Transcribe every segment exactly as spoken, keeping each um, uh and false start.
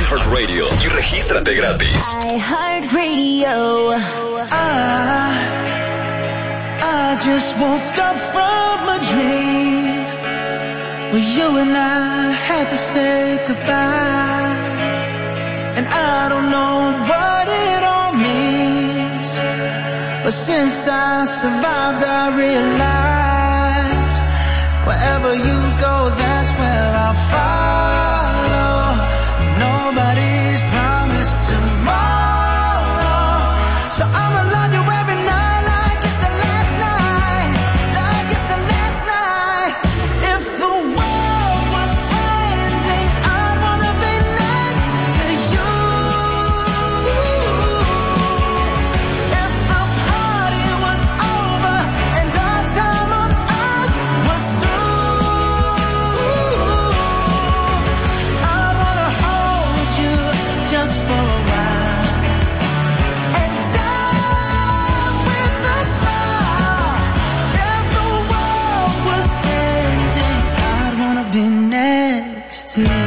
iHeartRadio y regístrate gratis. iHeartRadio. I, I just woke up from a dream where you and I had to say goodbye. And I don't know what it all means, but since I survived I realized wherever you go, that's where I'll follow. Nobody's promised tomorrow, so I'ma love you every night like it's the last night, like it's the last night. If the world was ending, I'd wanna be next to you. If the party was over and our time on earth was through, I'd wanna hold you just for a while and die with a smile. If the world was ending, I'd wanna be next to you.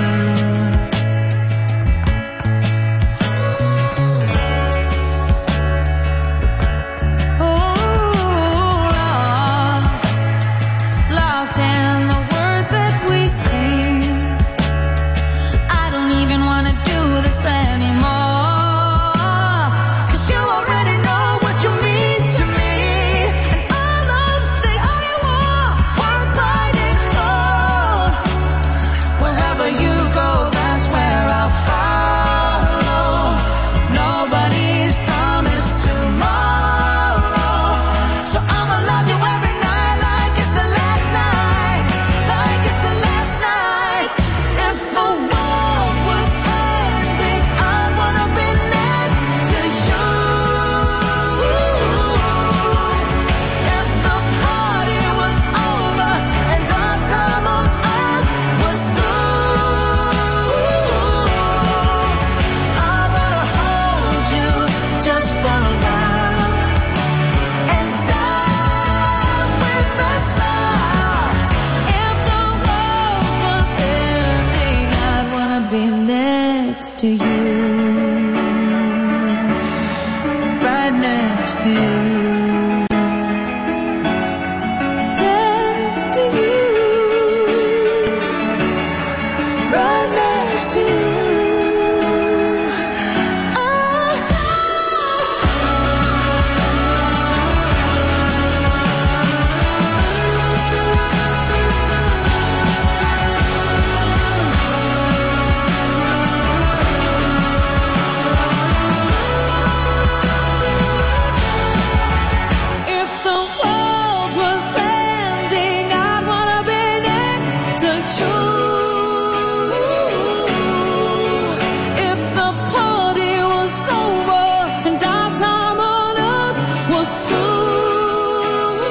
Lost in the words that we sing. I don't even wanna do this anymore, 'cause you already know what you mean to me, and all of the other war worth fighting for. Wherever you go, that's where I'll follow. Nobody's promised tomorrow, so I'ma love you every night like it's the last night, like it's the last night. If the world was ending, I'd wanna be next to you. If the party was over and our time on earth was through, I wanna hold you just for a while and die with a smile. If the world was ending, I'd wanna be next to you, right next to you, next to you, right next to you. If the world was ending, I'd wanna be next to you. If the party was over and our time on earth was through,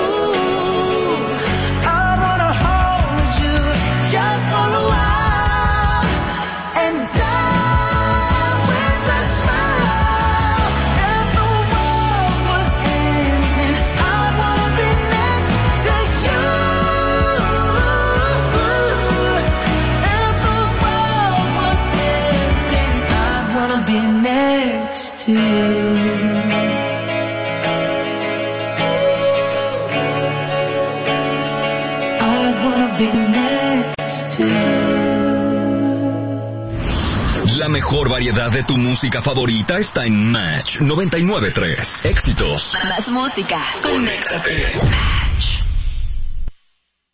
I'd wanna hold you just for a while and die with a smile. If the world was ending, I'd wanna be next to you. If the world was ending, I'd wanna be next to you. I'd wanna be next to you. La mejor variedad de tu música favorita está en Match noventa y nueve punto tres. Éxitos. Más música. Conéctate.